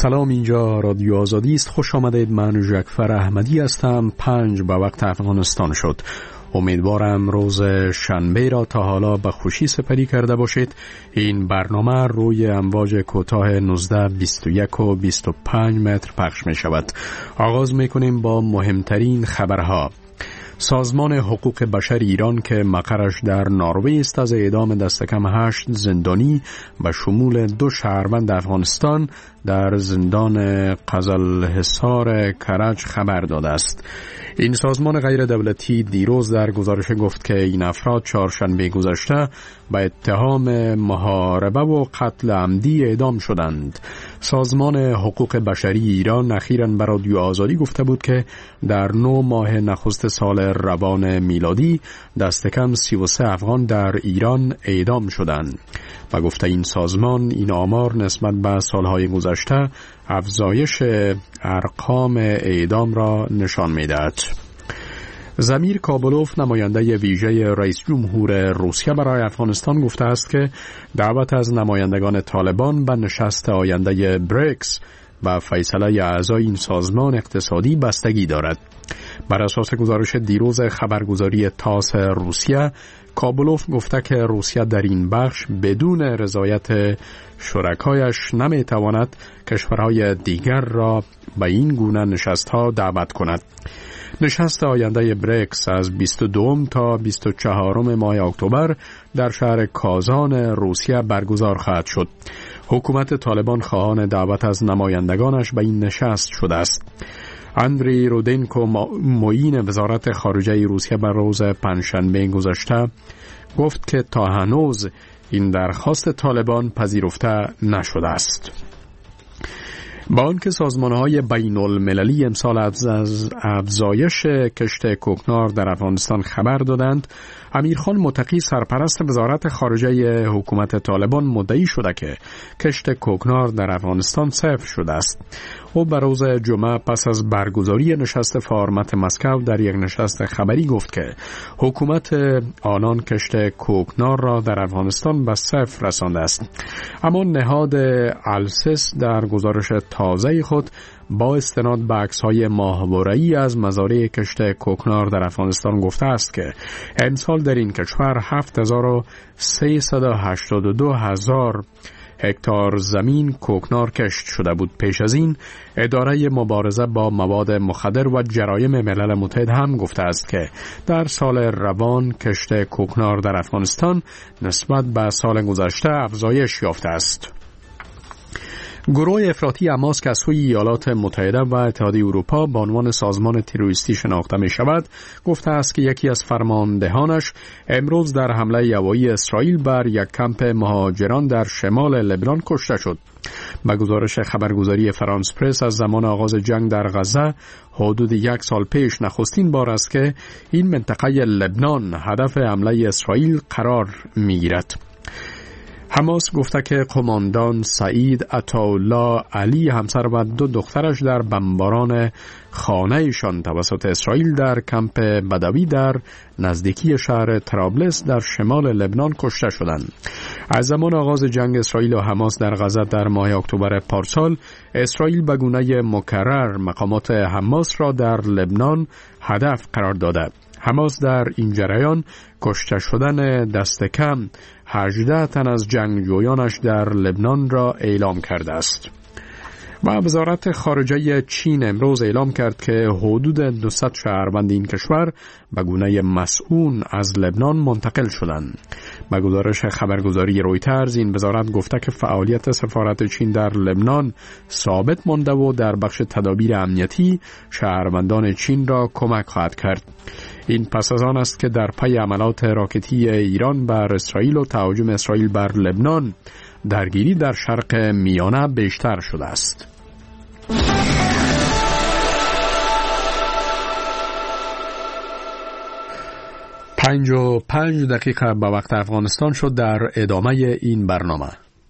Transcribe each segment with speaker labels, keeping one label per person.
Speaker 1: سلام، اینجا رادیو آزادی است. خوش آمدید. من جعفر احمدی هستم. 5 به وقت افغانستان شد. امیدوارم روز شنبه را تا حالا به خوشی سپری کرده باشید. این برنامه روی امواج کوتاه 19، 21 و 25 متر پخش می شود. آغاز می کنیم با مهمترین خبرها. سازمان حقوق بشر ایران که مقرش در نروژ است از اعدام دست کم 8 زندانی و شمول 2 شهروند افغانستان در زندان قزلحصار کرج خبر داده است. این سازمان غیر دولتی دیروز در گزارش گفت که این افراد چهارشنبه گذشته به اتهام محاربه و قتل عمدی اعدام شدند. سازمان حقوق بشری ایران اخیراً به رادیو آزادی گفته بود که در 9 ماه نخست سال روان میلادی دست کم 33 افغان در ایران اعدام شدند. و گفته این سازمان این آمار نسبت به سالهای گذشته افزایش ارقام اعدام را نشان می‌دهد. زمیر کابلوف، نماینده ویژه رئیس جمهور روسیه برای افغانستان، گفته است که دعوت از نمایندگان طالبان به نشست آینده بریکس و فیصله اعضای این سازمان اقتصادی بستگی دارد. بر اساس گزارش دیروز خبرگزاری تاس روسیه، کابلوف گفته که روسیه در این بخش بدون رضایت شرکایش نمیتواند کشورهای دیگر را به این گونه نشست‌ها دعوت کند. نشست آینده بریکس از 22 تا 24 ماه اکتبر در شهر کازان روسیه برگزار خواهد شد. حکومت طالبان خواهان دعوت از نمایندگانش به این نشست شده است. اندری رودنکو، معین وزارت خارجه روسیه، بر روز پنجشنبه گذشته گفت که تا هنوز این درخواست طالبان پذیرفته نشده است. با آنکه سازمان‌های بین‌المللی امسال از افزایش کشت کوکنار در افغانستان خبر دادند، امیرخان متقی، سرپرست وزارت خارجه حکومت طالبان، مدعی شده که کشت کوکنار در افغانستان صفر شده است. او به روز جمعه پس از برگزاری نشست فارمت مسکو در یک نشست خبری گفت که حکومت آنان کشت کوکنار را در افغانستان به صفر رسانده است. اما نهاد السس در گزارش تازه خود با استناد به عکس‌های ماهواره‌ای از مزارع کشت کوکنار در افغانستان گفته است که امسال در این کشور 7382,000 هکتار زمین کوکنار کشت شده بود. پیش از این اداره مبارزه با مواد مخدر و جرایم ملل متحد هم گفته است که در سال روان کشت کوکنار در افغانستان نسبت به سال گذشته افزایش یافته است. گروه افراطی حماس که از سوی ایالات متحده و اتحادیه اروپا به عنوان سازمان تروریستی شناخته می شود، گفته است که یکی از فرماندهانش امروز در حمله هوایی اسرائیل بر یک کمپ مهاجران در شمال لبنان کشته شد. به گزارش خبرگزاری فرانس پرس، از زمان آغاز جنگ در غزه حدود 1 سال پیش نخستین بار است که این منطقه لبنان هدف حمله اسرائیل قرار می گیرد. حماس گفته که قماندان سعید عطاالله علی، همسر و 2 دخترش در بمباران خانه‌شان توسط اسرائیل در کمپ بدوی در نزدیکی شهر طرابلس در شمال لبنان کشته شدند. از زمان آغاز جنگ اسرائیل و حماس در غزه در ماه اکتبر پارسال، اسرائیل به گونه مکرر مقامات حماس را در لبنان هدف قرار داده. حماس در این جریان کشته شدن دست کم 18 تن از جنگجویانش در لبنان را اعلام کرده است. و وزارت خارجه چین امروز اعلام کرد که حدود 200 شهروند این کشور به گونه مسئول از لبنان منتقل شدند. به گزارش خبرگزاری رویترز، این وزارت گفته که فعالیت سفارت چین در لبنان ثابت مانده و در بخش تدابیر امنیتی شهروندان چین را کمک خواهد کرد. این پس از آن است که در پی عملات راکتی ایران بر اسرائیل و تهاجم اسرائیل بر لبنان، درگیری در شرق میانه بیشتر شده است. پنج و 5 دقیقه به وقت افغانستان شد. در ادامه این برنامه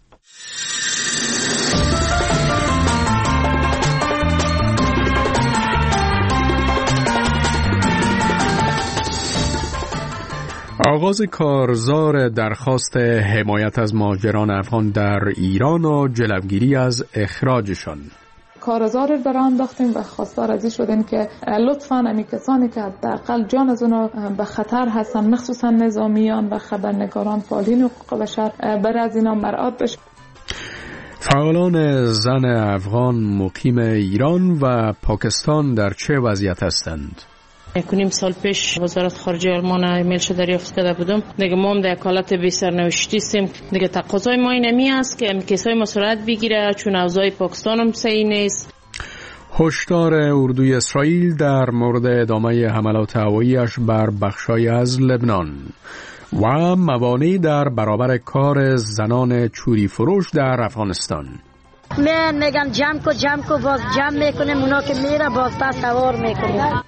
Speaker 1: آغاز کارزار درخواست حمایت از مهاجران افغان در ایران و جلوگیری از اخراجشان.
Speaker 2: کارزار را راه انداختیم و خواستار از این شدیم که لطفاً امی کسانی که حداقل جان از اونا به خطر هستن، مخصوصا نظامیان و خبرنگاران فعالین حقوق بشر، بر از اینا مراعات بشه.
Speaker 1: فعالان زن افغان مقیم ایران و پاکستان در چه وضعیت هستند؟
Speaker 3: نیم سال پیش وزارت خارجه آلمان ایمیلش دریافت کرده بودم. دیگه ما هم در حالت بی سرنوشتی هستیم. دیگه تقاضای ما اینمی است که کیسای ما صورت بگیره، چون اوضاع پاکستان هم صحیح نیست.
Speaker 1: هشدار اردوی اسرائیل در مورد ادامه حملات هوایی‌اش بر بخشای از لبنان و موانعی در برابر کار زنان چوری فروش در افغانستان.
Speaker 4: من میگم جمع کو باز جمع میکنیم، اونا که میره باز پس سوار میکنیم.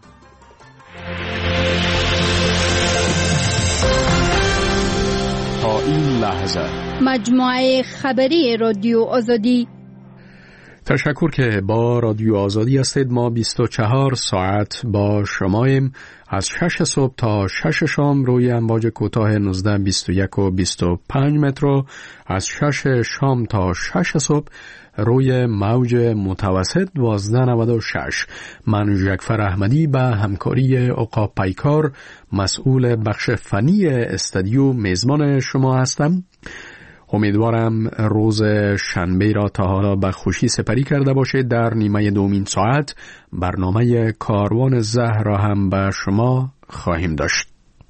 Speaker 1: تا این لحظه
Speaker 5: مجموعه خبری رادیو آزادی.
Speaker 1: تشکر که با رادیو آزادی هستید. ما 24 ساعت با شماییم، از 6 صبح تا 6 شام روی امواج کوتاه 19، 21 و 25 متر، از 6 شام تا 6 صبح روی موج متوسط 1296. من ژکفر احمدی به همکاری عقاب پیکار مسئول بخش فنی استودیو میزبان شما هستم. امیدوارم روز شنبه را تا حالا به خوشی سپری کرده باشید. در نیمه دومین ساعت برنامه کاروان زهر را هم به شما خواهیم داشت.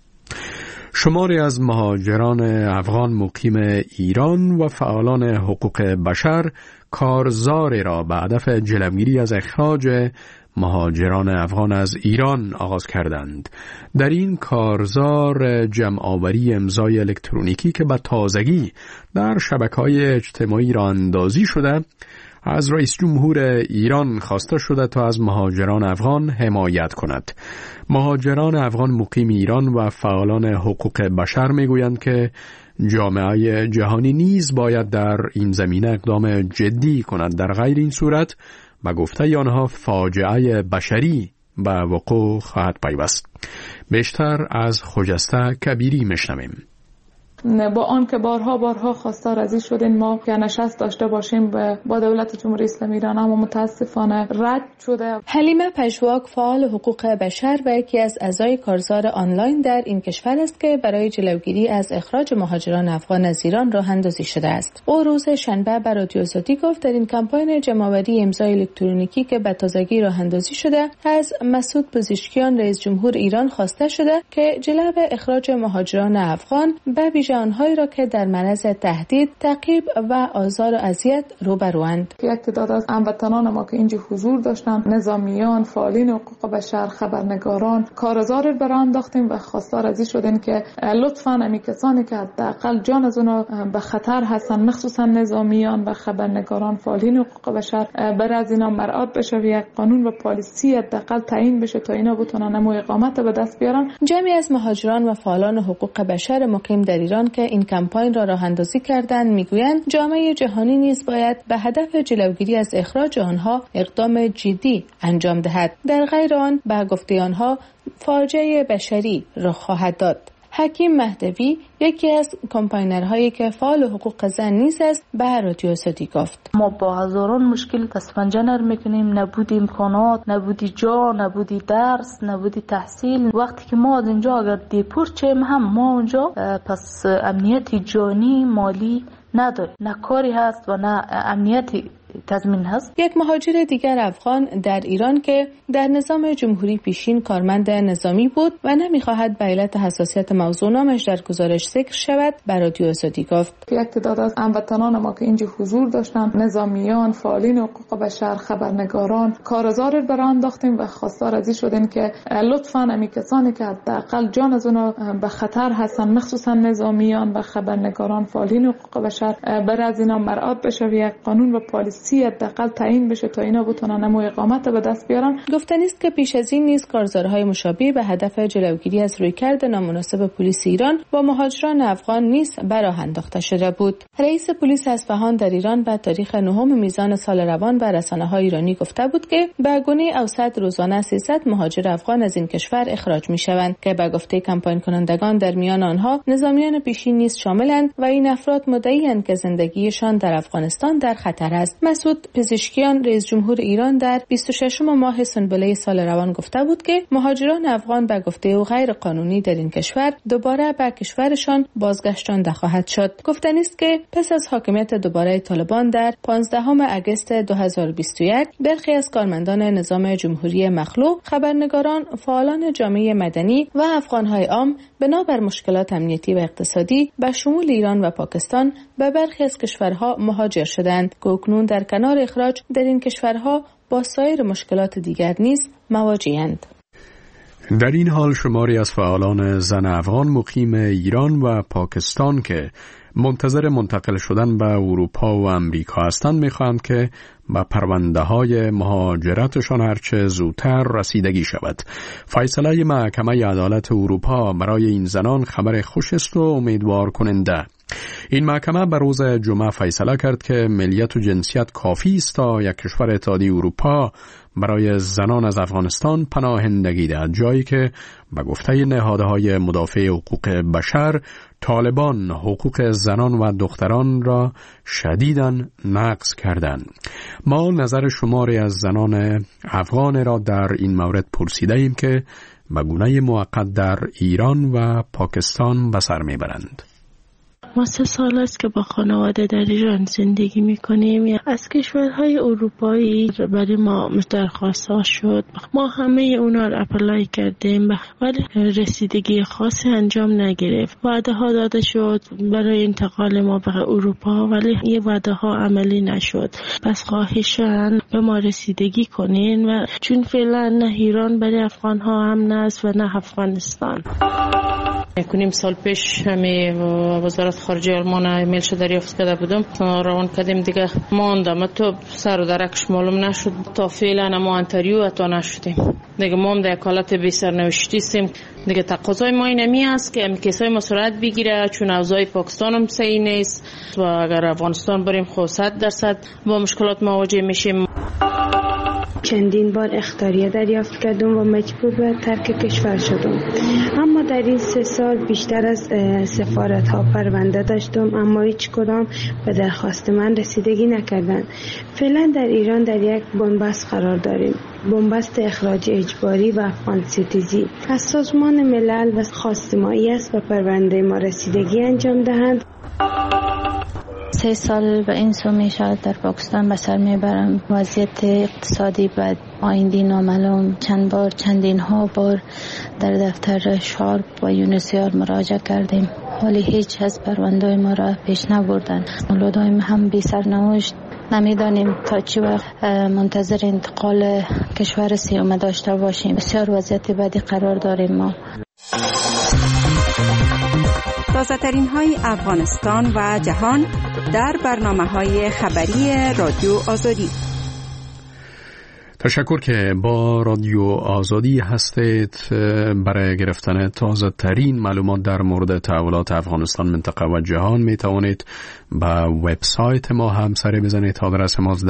Speaker 1: شماری از مهاجران افغان مقیم ایران و فعالان حقوق بشر کارزاری را به هدف جلوگیری از اخراج مهاجران افغان از ایران آغاز کردند. در این کارزار جمع‌آوری امضای الکترونیکی که به تازگی در شبکه‌های اجتماعی راه اندازی شده، از رئیس جمهور ایران خواسته شده تا از مهاجران افغان حمایت کند. مهاجران افغان مقیم ایران و فعالان حقوق بشر میگویند که جامعه جهانی نیز باید در این زمینه اقدام جدی کند. در غیر این صورت به گفته آنها فاجعه بشری به وقوع خواهد پیوست. بیشتر از خجسته کبیری میشنویم.
Speaker 2: با آن که بارها خواستار از این شدیم ما که نشست داشته باشیم با دولت جمهوری اسلامی ایران، اما متاسفانه رد شده.
Speaker 6: حلیمه پژواک فعال حقوق بشر و یکی از اعضای کارزار آنلاین در این کشور است که برای جلوگیری از اخراج مهاجران افغان از ایران راه اندازی شده است. او روز شنبه به رادیو آزادی گفت در این کمپاین جمع‌آوری امضای الکترونیکی که به تازگی راه اندازی شده، از مسعود پزشکیان رئیس جمهور ایران خواسته شده که جلب اخراج مهاجران افغان به آنهایی را که در معرض تهدید، تعقیب و آزار و اذیت روبروند.
Speaker 2: یک تعداد از هموطنان ما که اینجا حضور داشتن، نظامیان، فعالین حقوق بشر، خبرنگاران، کارزار را راه انداختیم و خواستار از این شدیم که لطفاً امی کسانی که حداقل جان از اونا به خطر هستن، مخصوصا نظامیان و خبرنگاران، فعالین حقوق بشر، بر از اینا مراعات بشه و یک قانون و پالیسی حداقل تعیین بشه تا اینا بتونن نمو اقامت به دست بیارن.
Speaker 6: جمعی از مهاجران و فعالان حقوق بشر مقیم در ایران که این کمپاین را راه اندازی کردند میگویند جامعه جهانی نیز باید به هدف جلوگیری از اخراج آنها اقدام جدی انجام دهد. در غیر آن به گفته آنها فاجعه بشری رخ خواهد داد. حکیم مهدوی یکی از کمپاینرهایی که فعال حقوق زن نیز است به رادیو آزادی گفت:
Speaker 7: ما با هزاران مشکل دست پنجه نرم میکنیم، نبودی امکانات، نبودی جا، نبودی درس، نبودی تحصیل. وقتی که ما از اینجا اگر دیپورت شیم هم ما اونجا پس امنیت جانی مالی نداریم، نه کاری هست و نه امنیتی تضمین هست.
Speaker 6: یک مهاجر دیگر افغان در ایران که در نظام جمهوری پیشین کارمند نظامی بود و نمیخواهد به علت حساسیت موضوع نامش در گزارش ذکر شود به رادیو آزادی گفت:
Speaker 2: یک تعداد از هموطنان ما که اینجا حضور داشتن، نظامیان، فعالین حقوق بشر، خبرنگاران، کارزار را راه انداختیم و خواستار از این شدیم که لطفاً امی کسانی که حداقل جان از اونا به خطر هستن، مخصوصا نظامیان و خبرنگاران، فعالین حقوق بشر، بر از اینا مراعات بشه و یک قانون و پالیسی حداقل تعیین بشه تا اینا بتونن نمو اقامت به دست بیارن.
Speaker 6: گفتنی است که پیش از این نیز کارزارهای مشابه به هدف جلوگیری از رویکرد نامناسب پلیس ایران با مهاجران افغان نیز به راه انداخته شده بود. رئیس پلیس اصفهان در ایران به تاریخ 9 میزان سال روان به رسانه‌های ایرانی گفته بود که به گونه اوسط روزانه 300 مهاجر افغان از این کشور اخراج می‌شوند که به گفته کمپاین کنندگان در میان آنها نظامیان پیشین نیز شاملند و این افراد مدعی‌اند که زندگیشان در افغانستان در خطر است. مسعود پزشکیان رئیس جمهور ایران در 26 ماه سنبله سال روان گفته بود که مهاجران افغان به گفته او غیر قانونی در این کشور دوباره به کشورشان بازگشتانده خواهد شد. گفتنی است که پس از حاکمیت دوباره طالبان در 15 اگست 2021 برخی از کارمندان نظام جمهوری مخلوع، خبرنگاران، فعالان جامعه مدنی و افغان‌های عام بنابر مشکلات امنیتی و اقتصادی به شمول ایران و پاکستان به برخی از کشورها مهاجر شدند که اکنون در کنار اخراج در این کشورها با سایر مشکلات دیگر نیز مواجه‌اند.
Speaker 1: در این حال شماری از فعالان زن افغان مقیم ایران و پاکستان که منتظر منتقل شدن به اروپا و امریکا هستند می‌خواهند که به پرونده‌های مهاجرتشان هرچه زودتر رسیدگی شود. فیصله محکمه عدالت اروپا برای این زنان خبر خوش است و امیدوار کننده. این محکمه به روز جمعه فیصله کرد که ملیت و جنسیت کافی است تا یک کشور اتحادیه اروپا برای زنان از افغانستان پناهندگی دهد، جایی که به گفته نهادهای مدافع حقوق بشر طالبان حقوق زنان و دختران را شدیداً نقض کردند. ما نظر شماری از زنان افغان را در این مورد پرسیده ایم که به گونه موقت در ایران و پاکستان به سر میبرند.
Speaker 8: ما 3 سال است که با خانواده در ایران زندگی میکنیم. از کشورهای اروپایی برای ما درخواست ها شد. ما همه اونا رو اپلای کردیم ولی رسیدگی خاصی انجام نگرفت. وعده ها داده شد برای انتقال ما به اروپا ولی این وعده ها عملی نشد. پس خواهشاً به ما رسیدگی کنین و چون فعلا نه ایران برای افغان ها هم است و نه افغانستان.
Speaker 3: کنیم سال پیش همی وزارت خارجه آلمان ایمیلش دریافت کرده بودم، روان کردیم دیگه ماندم تو سر و درکش معلوم نشد تا فعلا ما انتریو اتا نشدیم دیگه. ما هم در حالت بی سرنوشتی سیم دیگه. تقاضای ما اینمی است که کیسای ما سرعت بگیره چون اوضاع پاکستان هم صحیح نیست و اگر افغانستان بریم خود 100% با مشکلات مواجه میشیم.
Speaker 9: چندین بار اخطاریه دریافت کردم و مجبور به ترک کشور شدم. اما در این 3 سال بیشتر از سفارت ها پرونده داشتم اما هیچ کدام به درخواست من رسیدگی نکردند. فعلا در ایران در یک بنبست قرار داریم. بنبست اخراج اجباری و افغان ستیزی. از سازمان ملل و خواستمایی است و پرونده ما رسیدگی انجام دهند.
Speaker 10: 3 سال به این سو میشد در پاکستان به سر میبرم. وضعیت اقتصادی بد، آیندی نامعلوم. چندین ها بار در دفتر شارپ و یونسیار مراجعه کردیم ولی هیچ از پرونده ما را پیش نبردن. اولادایم هم بی سرنوشت. نمیدانیم تا چی وقت منتظر انتقال کشور سیومه داشته باشیم. بسیار وضعیت بدی قرار داریم ما.
Speaker 11: تازه‌ترین های افغانستان و جهان در برنامه‌های خبری رادیو آزادی.
Speaker 1: تشکر که با رادیو آزادی هستید. برای گرفتن تازه ترین معلومات در مورد تحولات افغانستان، منطقه و جهان می توانید به وبسایت ما هم سری بزنید. آدرس ما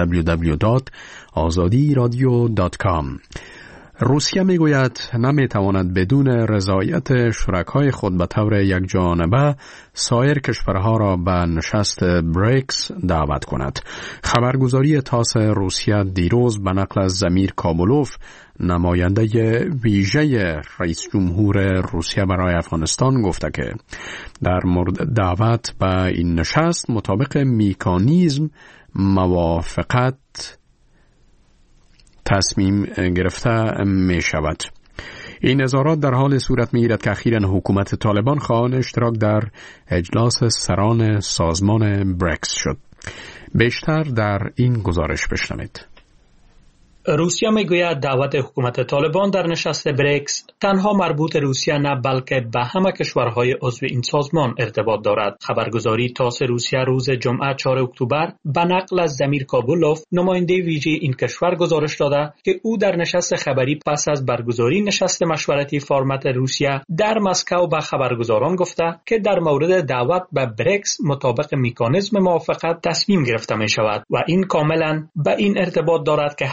Speaker 1: www.azadiradio.com. روسیه میگوید نمیتواند بدون رضایت شرکای خود به طور یک جانبه سایر کشورها را به نشست بریکس دعوت کند. خبرگزاری تاس روسیه دیروز به نقل از زمیر کابولوف، نماینده ویژه رئیس جمهور روسیه برای افغانستان، گفته که در مورد دعوت به این نشست مطابق مکانیزم موافقت تصمیم گرفته می شود. این نظارات در حال صورت می گیرد که اخیراً حکومت طالبان خواهان اشتراک در اجلاس سران سازمان بریکس شد. بیشتر در این گزارش بشنوید.
Speaker 12: روسیه میگوید دعوت حکومت طالبان در نشست بریکس تنها مربوط روسیه نه بلکه به همه کشورهای عضو این سازمان ارتباط دارد. خبرگزاری تاس روسیه روز جمعه 4 اکتبر به نقل از زمیر کابولوف، نماینده ویژه این کشور، گزارش داده که او در نشست خبری پس از برگزاری نشست مشورتی فرمت روسیه در مسکو به خبرگزاران گفته که در مورد دعوت به بریکس مطابق مکانیزم موافقت تصمیم گرفته می شود و این کاملا به این ارتباط دارد که همه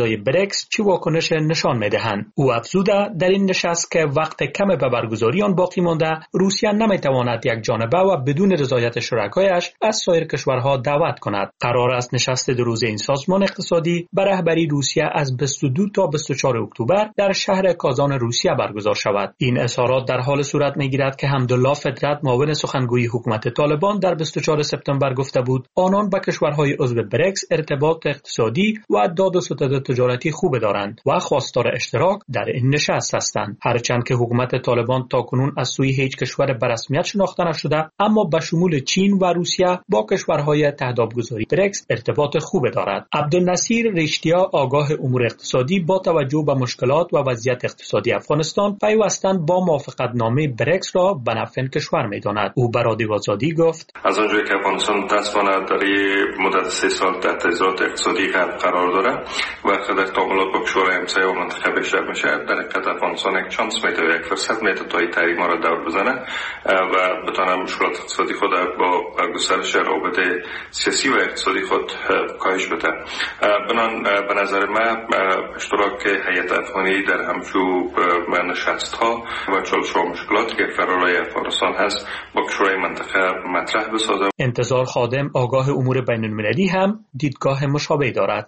Speaker 12: اعضای برکس چه واکنش نشان می‌دهند. او افزوده در این نشست که وقت کم به برگزاری آن باقی مانده، روسیه نمی‌تواند یک جانبه و بدون رضایت شرکایش از سایر کشورها دعوت کند. قرار است نشست دو روزه این سازمان اقتصادی به رهبری روسیه از 22 تا 24 اکتبر در شهر کازان روسیه برگزار شود. این اظهارات در حال صورت می‌گیرد که حمدالله فطرت معاون سخنگوی حکومت طالبان در 24 سپتامبر گفته بود آنان با کشورهای عضو برکس ارتباط اقتصادی و داد و ستد تجارتی خوب دارند و خواستار اشتراک در این نشست هستند. هرچند که حکومت طالبان تاکنون از سوی هیچ کشور به رسمیت شناخته نشده، اما به شمول چین و روسیه با کشورهای تهدابگذاری برکس ارتباط خوب دارد. عبدالنصیر رشتیا آگاه امور اقتصادی با توجه به مشکلات و وضعیت اقتصادی افغانستان پیوستن با موافقتنامه برکس را به نفع کشور می‌داند. او به رادیو آزادی گفت:
Speaker 13: از آنجایی که افغانستان دستماند در مدت 3 سال تحت اجرات اقتصادی غرب قرار داره و در تعاملات با کشورهای همسایه و منطقه بیشتر میشه، در حقیقت افغانستان یک چانس میده، یک فرصت میده تا این تحریما را دور بزنه و بتونه مشکلات اقتصادی خود با گسترش روابط سیاسی و اقتصادی خود کاهش بده. به نظر من اشتراک هیئت افغانی در همچون نشست‌ها و چالش و مشکلاتی که فرارای افغانستان هست با کشورهای منطقه مطرح بسازه.
Speaker 12: انتظار خادم آگاه امور بین المللی هم دیدگاه مشابه دارد.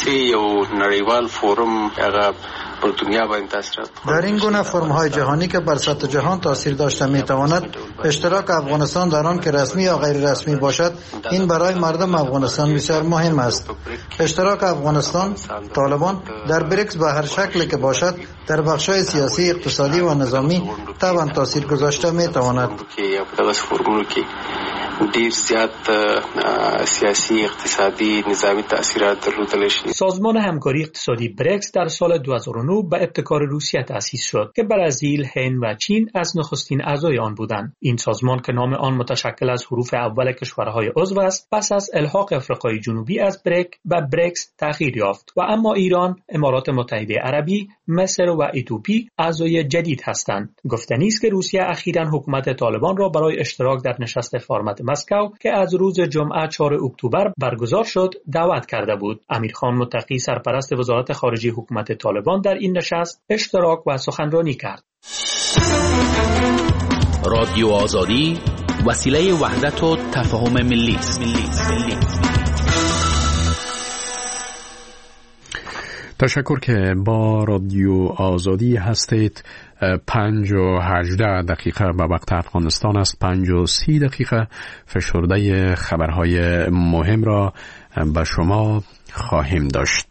Speaker 14: در این گونه فرم‌های جهانی که بر سطح جهان تاثیر داشته می‌تواند، اشتراک افغانستان در آن که رسمی یا غیر رسمی باشد، این برای مردم افغانستان بسیار مهم است. اشتراک افغانستان، طالبان در برکس به هر شکلی که باشد، در بخش‌های سیاسی، اقتصادی و نظامی طبعاً تاثیر گذاشته می‌تواند.
Speaker 15: ډیر زیات سیاسی، اقتصادی، نظامی تأثیرات درلودلی شي.
Speaker 12: سازمان همکاری اقتصادی برکس در سال 2009 به ابتکار روسیه تأسیس شد که برزیل، هند و چین از نخستین اعضای آن بودند. این سازمان که نام آن متشکل از حروف اول کشورهای عضو است، پس از الحاق آفریقای جنوبی از برک به برکس تغییر یافت و اما ایران، امارات متحده عربی، مصر و اتیوپی اعضای جدید هستند. گفتنی است که روسیه اخیراً حکومت طالبان را برای اشتراک در نشست فرمت مسکو که از روز جمعه 4 اکتبر برگزار شد دعوت کرده بود. امیرخان متقی سرپرست وزارت خارجه حکومت طالبان در این نشست اشتراک و سخنرانی کرد.
Speaker 16: رادیو آزادی وسیله وحدت و تفاهم ملی است.
Speaker 1: تشکر که با رادیو آزادی هستید. 5:18 به وقت افغانستان است. 5:30 فشرده خبرهای مهم را به شما خواهیم داشت.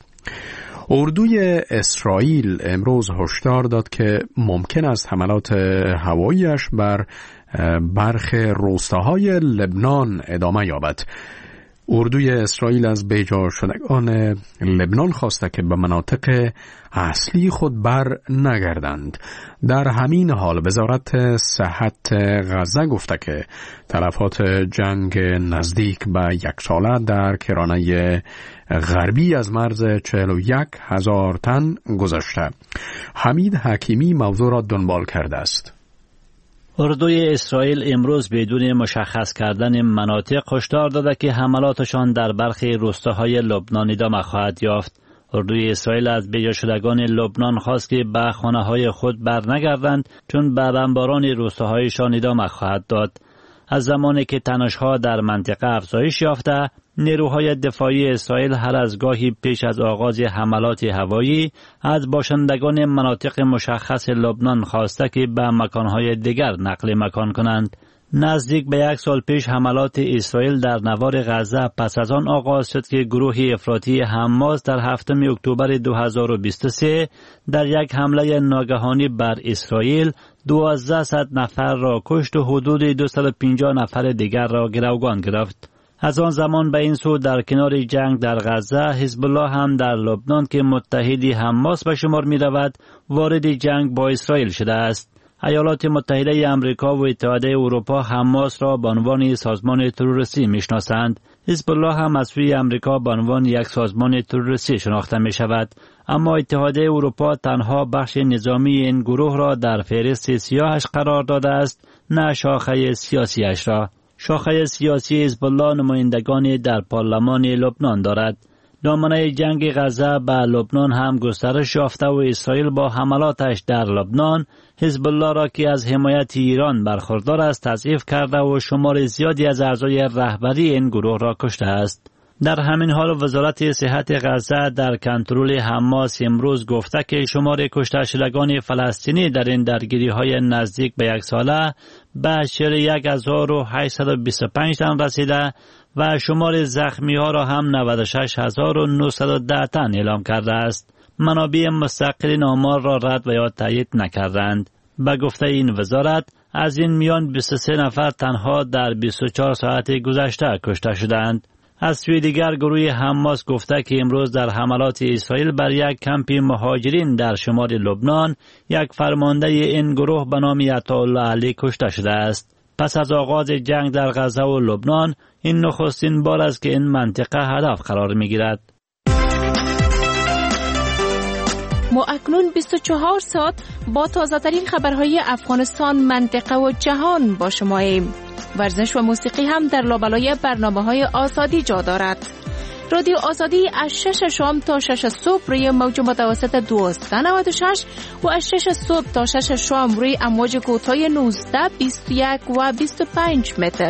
Speaker 1: اردوی اسرائیل امروز هشدار داد که ممکن است حملات هوایی‌اش بر برخی روستاهای لبنان ادامه یابد. اردوی اسرائیل از بیجا شدگان لبنان خواسته که به مناطق اصلی خود بر نگردند. در همین حال وزارت صحت غزه گفته که تلفات جنگ نزدیک به 1 ساله در کرانه غربی از مرز 41,000 تن گذشته. حمید حکیمی موضوع را دنبال کرده است.
Speaker 17: اردوی اسرائیل امروز بدون مشخص کردن مناطق هشدار داده که حملاتشان در برخی روستاهای لبنان ادامه خواهد یافت. اردوی اسرائیل از بیجا شدگان لبنان خواست که به خانه‌های خود برنگردند چون به بمباران روستاهایشان ادامه خواهد داد. از زمانی که تنش‌ها در منطقه افزایش یافته، نیروهای دفاعی اسرائیل هر از گاهی پیش از آغاز حملات هوایی از باشندگان مناطق مشخص لبنان خواسته که به مکانهای دیگر نقل مکان کنند. نزدیک به 1 سال پیش حملات اسرائیل در نوار غزه پس از آن آغاز شد که گروه افراطی حماس در 7 اکتبر 2023 در یک حمله ناگهانی بر اسرائیل 1200 نفر را کشت و حدود 250 نفر دیگر را گروگان گرفت. از آن زمان به این سو در کنار جنگ در غزه، حزب الله هم در لبنان که متحدی حماس به شمار می رود وارد جنگ با اسرائیل شده است. ایالات متحده آمریکا و اتحادیه اروپا حماس را به عنوان سازمان تروریستی میشناسند. حزب الله هم از سوی آمریکا به عنوان یک سازمان تروریستی شناخته می شود. اما اتحادیه اروپا تنها بخش نظامی این گروه را در فهرست سیاهش قرار داده است، نه شاخه سیاسیش را. شاخه سیاسی حزب الله نمایندگانی در پارلمان لبنان دارد. دامنه جنگ غزه به لبنان هم گسترش یافته و اسرائیل با حملاتش در لبنان حزب الله را که از حمایت ایران برخوردار است تضعیف کرده و شمار زیادی از اعضای رهبری این گروه را کشته است. در همین حال وزارت صحت غزه در کنترل حماس امروز گفته که شمار کشته شدگان فلسطینی در این درگیری‌های نزدیک به یک ساله به 1825 تن رسیده و شمار زخمی‌ها را هم 96910 تن اعلام کرده است. منابع مستقلین آمار را رد و یا تایید نکردند. به گفته این وزارت از این میان 23 نفر تنها در 24 ساعت گذشته کشته شدند. از سوی دیگر گروه حماس گفته که امروز در حملات اسرائیل بر یک کمپ مهاجرین در شمال لبنان یک فرمانده این گروه به نام عطاالله علی کشته شده است. پس از آغاز جنگ در غزه و لبنان این نخستین بار است که این منطقه هدف قرار می گیرد.
Speaker 6: ما اکنون 24 ساعت با تازه‌ترین خبرهای افغانستان، منطقه و جهان با شماییم. ورزش و موسیقی هم در لابلای برنامه‌های آزادی جا دارد. رادیو آزادی از 6 شام تا 6 صبح روی موج متوسط 1296 و از 6 صبح تا 6 شام روی امواج کوتاه 19، 21 و 25 متر.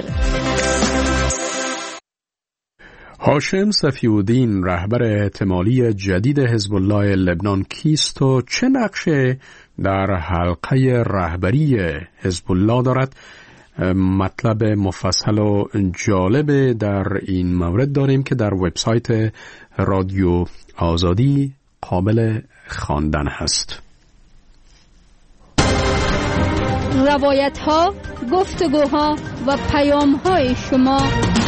Speaker 1: هاشم صفی‌الدین رهبر احتمالی جدید حزب الله لبنان کیست و چه نقشه در حلقه رهبری حزب الله دارد؟ مطلب مفصل و جالب در این مورد داریم که در وبسایت رادیو آزادی قابل خواندن هست.
Speaker 5: روایت ها، گفتگوها و پیام های شما.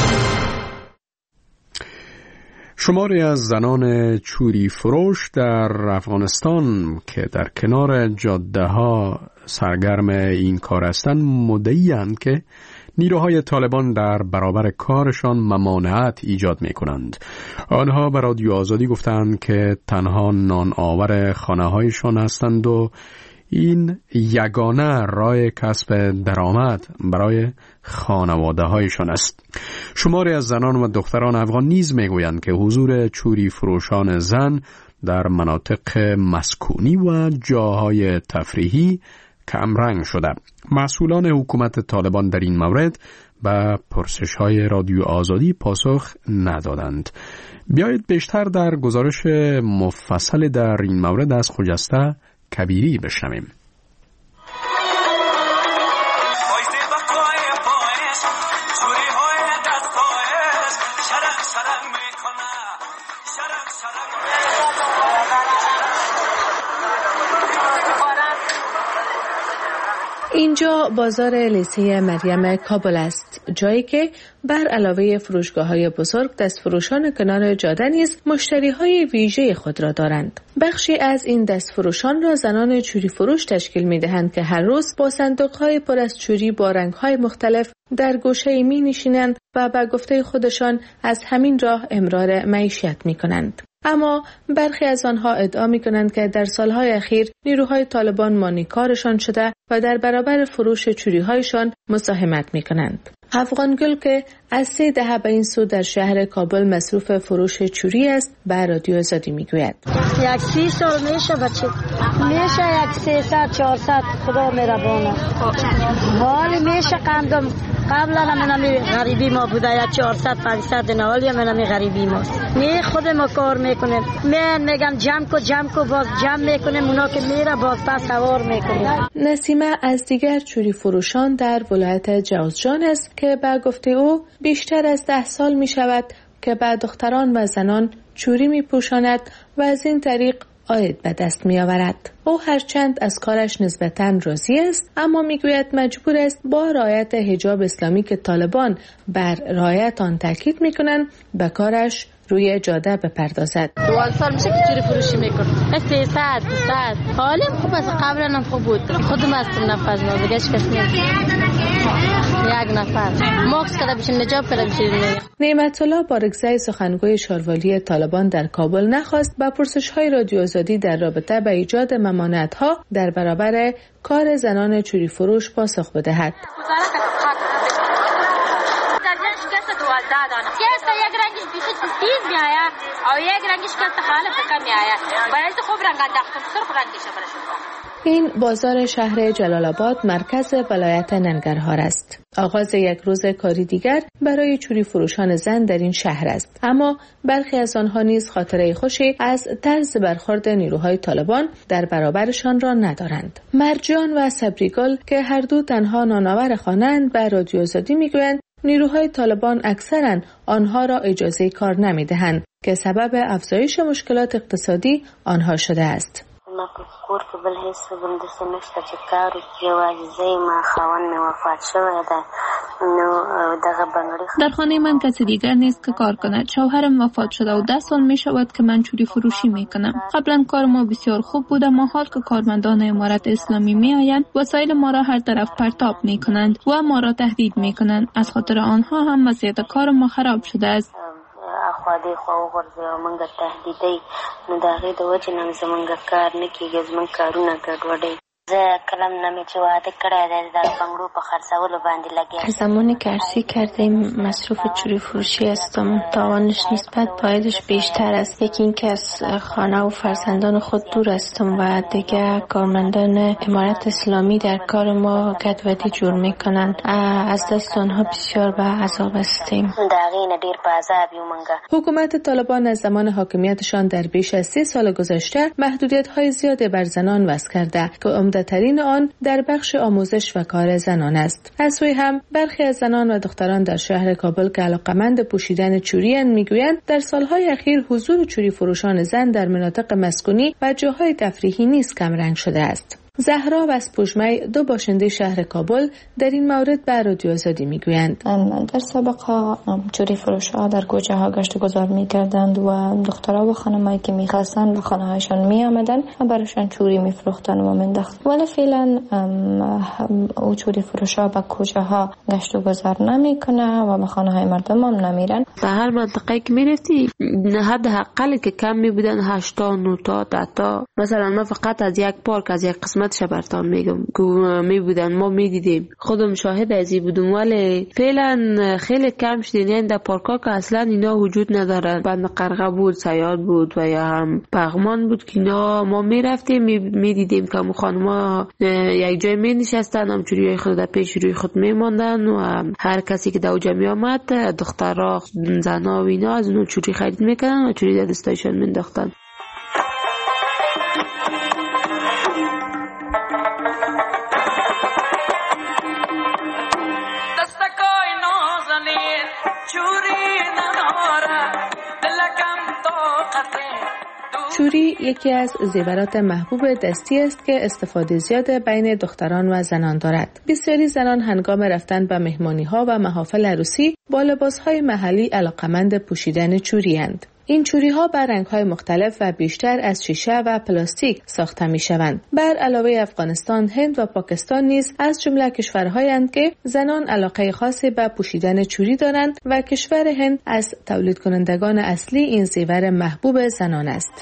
Speaker 1: شماری از زنان چوری فروش در افغانستان که در کنار جاده ها سرگرم این کار هستند مدعی‌اند که نیروهای طالبان در برابر کارشان ممانعت ایجاد می کنند. آنها به رادیو آزادی گفتند که تنها نان آور خانه هایشان هستند و این یگانه راه کسب درآمد برای خانواده هایشان است. شماری از زنان و دختران افغان نیز میگویند که حضور چوری فروشان زن در مناطق مسکونی و جاهای تفریحی کمرنگ شده. مسئولان حکومت طالبان در این مورد به پرسش های رادیو آزادی پاسخ ندادند. بیایید بیشتر در گزارش مفصل در این مورد از خجسته کبیری بشنویم.
Speaker 6: اینجا بازار لیسه مریم کابل است، جایی که بر علاوه فروشگاه‌های بزرگ دستفروشان کنار جاده نیز مشتری‌های ویژه خود را دارند. بخشی از این دستفروشان را زنان چوری فروش تشکیل می‌دهند که هر روز با صندوق‌های پر از چوری با رنگ‌های مختلف در گوشه می‌نشینند و به گفته خودشان از همین راه امرار معیشت می‌کنند. اما برخی از آنها ادعا می‌کنند که در سالهای اخیر نیروهای طالبان مانیکارشان شده و در برابر فروش چوری‌هایشان مساهمت می‌کنند. افغان گل که از 3 دهه به این سو در شهر کابل مصروف فروش چوری است به رادیو آزادی میگوید.
Speaker 4: 30 سال میشه بچه، میشه 300-400 خدا مهربانه. حالی میشه قندم قبلا من غریبی ما بوده 400-500 نوالی من غریبی ماست. نه خود ما کار میکنیم. من میگم جمع کو باز جمع میکنیم، اونا که میره باز پس سوار میکنیم.
Speaker 6: نسیمه از دیگر چوری فروشان در ولایت جوزجان است که به گفته او بیشتر از 10 سال می شود که به دختران و زنان چوری می پوشاند و از این طریق عاید به دست می آورد. او هرچند از کارش نسبتاً راضی است، اما می گوید مجبور است با رعایت حجاب اسلامی که طالبان بر رعایت آن تاکید می کنند به کارش روی جاده بپردازد.
Speaker 18: 2 سال میشه که چوری فروشی میکنم. 300 حالم خوب است، قبلا هم خوب بود. خودم هستم نفر دیگه کس نیست. 1 نفر ماکس کرده بشین نجاب کرده بشین.
Speaker 6: نعمت الله بارگزای سخنگوی شاروالی طالبان در کابل نخواست با پرسش‌های رادیو آزادی در رابطه با ایجاد ممانعت‌ها در برابر کار زنان چوری فروش پاسخ بدهد.
Speaker 18: او یک رنگش که تخالف کمی آید برای خوب رنگ انداختم سرخ رنگش برشون.
Speaker 6: این بازار شهر جلال آباد مرکز ولایت ننگرهار است. آغاز یک روز کاری دیگر برای چوری فروشان زن در این شهر است. اما برخی از آنها نیز خاطره خوشی از طرز برخورد نیروهای طالبان در برابرشان را ندارند. مرجان و صبریگل که هر دو تنها نانآور خوانند به رادیو آزادی میگویند نیروهای طالبان اکثرا آنها را اجازه کار نمیدهند که سبب افزایش مشکلات اقتصادی آنها شده است.
Speaker 19: ما په کور کې بل هیڅ بل داسې نشته چې کار وکړي، یوازې زه ما خاوند مې وفات شوی ده، نو دغه بنگړي
Speaker 20: در خانه من کسی دیگر نیست که کار کند. شوهرم وفات شده و 10 سال می شود که من چوری فروشی می کنم. قبلا کار ما بسیار خوب بود، اما حال که کارمندان امارت اسلامی می آیند وسایل ما را هر طرف پرتاب می کنند و ما را تهدید می کنند. از خاطر آنها هم وضعیت کار ما خراب شده است.
Speaker 19: اخوادی خو ورځي او موږ تهدیدي نو دا غي د وجه نن زمونږ کار نه کیږي، زمونږ کارونه ګډوډي. زه کلم نمی چې واده کړی دی در بنگلو په خرڅولو باندې لګیا.
Speaker 10: از زمانی که عرضی کردیم مصروف چوری فروشی هستم، تاوانش نسبت پایدش بیشتر است. یکی این که از خانه و فرزندان خود دور هستم و دیگه کارمندان امارت اسلامی در کار ما گدودی جور میکنند. از دست آنها بسیار به عذاب هستیم.
Speaker 6: حکومت طالبان از زمان حاکمیتشان در بیش از 30 سال گذشته محدودیت‌های زیادی بر زنان وضع کرده که عمده‌ترین آن در بخش آموزش و کار زنان است. از سوی هم برخی از زنان و دختران در شهر کابل که علاقمند پوشیدن چوری میگویند در سالهای اخیر حضور چوری فروشان زن در مناطق مسکونی و جاهای تفریحی نیز کمرنگ شده است. زهرا و اسپوژمی دو باشنده شهر کابل در این مورد به رادیو آزادی میگویند
Speaker 10: در سابقه چوری فروش‌ها در کوچه ها گشت و گذار میکردند و دخترها و خانمایی که میخواستند به خانه هایشان میآمدند و برایشان چوری میفروختند و مینداختند، ولی فعلا او چوری فروش‌ها به کوچه ها گشت و گذار نمیکنه و به خانه های مردم هم نمیرن.
Speaker 21: در هر منطقه که میرفتی حداقل که کم میبودن 8 تا 9 تا 10 تا. مثلا ما فقط از یک پارک از یک قسمت برتان میگم که می بودن ما میدیدیم، خودم شاهد از این بودم، ولی فعلا خیلی کم شدین. یعنی در پارکا که اصلا اینا وجود ندارن. بند قرقه بود، سیاد بود و یا هم پغمان بود که اینا ما میرفتیم میدیدیم که هم خانما یک جای می نشستن، هم چوری خود در پیش روی خود میماندن و هر کسی که در اوجا می آمد دخترها زنها و اینا از اونو چوری خرید میکنن و چوری در دستایشان مینداختن.
Speaker 6: چوری یکی از زیورات محبوب دستی است که استفاده زیاد بین دختران و زنان دارد. بسیاری زنان هنگام رفتن به مهمانی‌ها و محافل عروسی با لباس‌های محلی علاقمند پوشیدن چوری اند. این چوری ها بر رنگ های مختلف و بیشتر از شیشه و پلاستیک ساخته می شوند. بر علاوه افغانستان، هند و پاکستان نیز از جمله کشورهایی اند که زنان علاقه خاصی به پوشیدن چوری دارند و کشور هند از تولید کنندگان اصلی این زیور محبوب زنان است.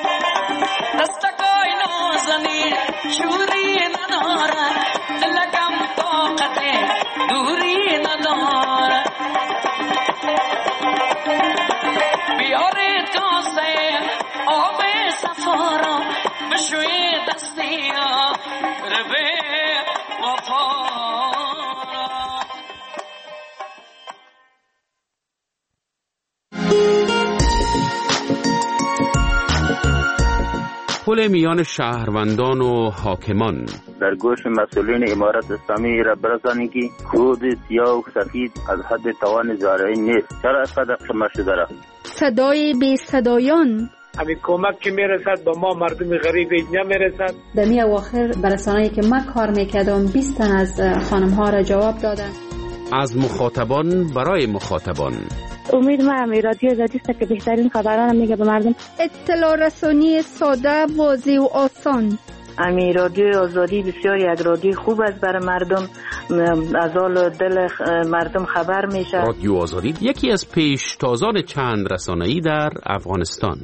Speaker 22: پل میان شهروندان و حاکمان.
Speaker 23: در گوش مسئولین امارت اسلامی را برسانید که کود سیاه و سفید از حد توان زارعین نیست. چرا اسقدر شما شده را؟
Speaker 5: صدای بی صدایان.
Speaker 24: همین کمک که میرسد به ما مردم غریب نمیرسد.
Speaker 25: در می اواخر برسانه‌ای که من کار میکردم 20 تن از خانم ها را جواب دادن.
Speaker 22: از مخاطبان برای مخاطبان.
Speaker 26: امید ما رادیو آزادی است که بهترین خبران میگه به مردم.
Speaker 5: اطلاع رسانی ساده، واضح و آسان.
Speaker 26: رادیو آزادی بسیار یک رادیو خوب است برای مردم، از حال دل مردم خبر میشه.
Speaker 22: رادیو آزادی یکی از پیشتازان چند رسانه‌ای در افغانستان.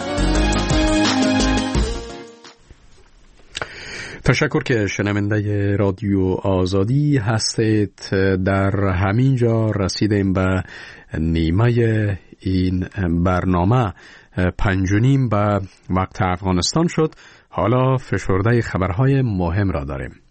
Speaker 1: تشکر که شنونده رادیو آزادی هستید. در همین جا رسیدیم به نیمه این برنامه. 5:30 به وقت افغانستان شد. حالا فشرده خبرهای مهم را داریم.